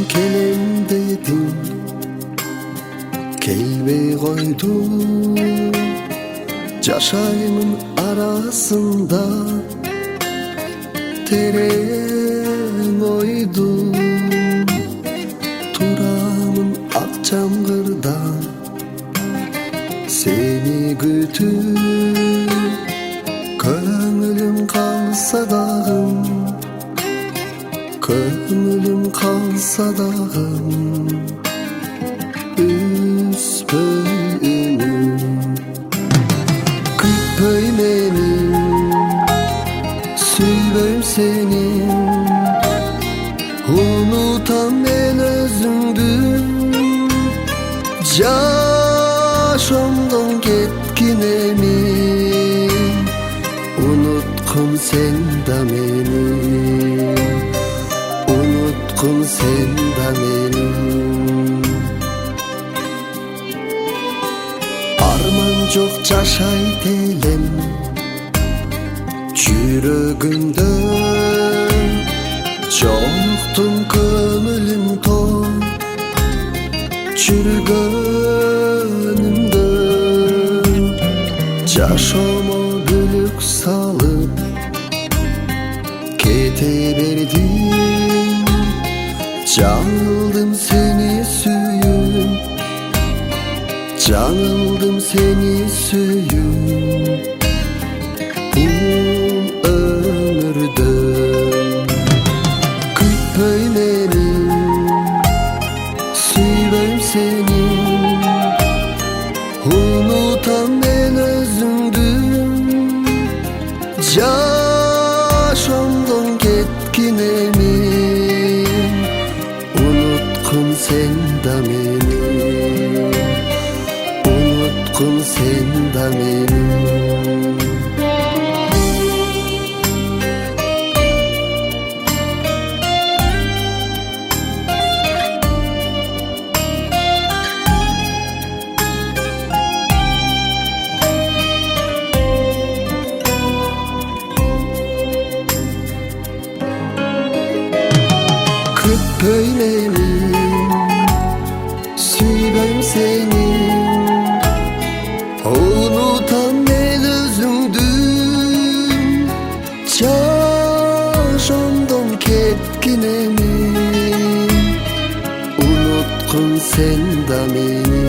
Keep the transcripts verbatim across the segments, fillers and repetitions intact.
kelem dedim, kelbey koydum. Caşayımın arasında tereң oydum. Turamın akçamgırda seni kütüp, köngülüm kalsa dağım, köngülüm kalsa dağım. Üspöynüm, küpöy menim, süyböym senin. Unutam men özüңdü, jaşomdon ketkinemi. Unutkum sen da meni, unutkum sen da meni. Arman jok jaşayt elem жүрөгүмдө, жоктун көңүлүм тоң жүргөнүмдө. Жашоомо бүлүк салып кете бердим, жаңылдым сени сүйүп, жаңылдым сени сүйүп. Küpöy menim, süyböym seni. Unutam men özüңdü, jaşomdon ketkinemi. Unutkum sen da meni, unutkum sen da meni. Küpöy menim, süyböym seni. Unutam men özüңdü, jaşomdon ketkinemi. Unutkum sen da meni,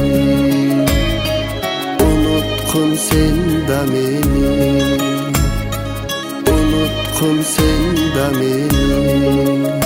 unutkum sen da meni, unutkum sen da meni.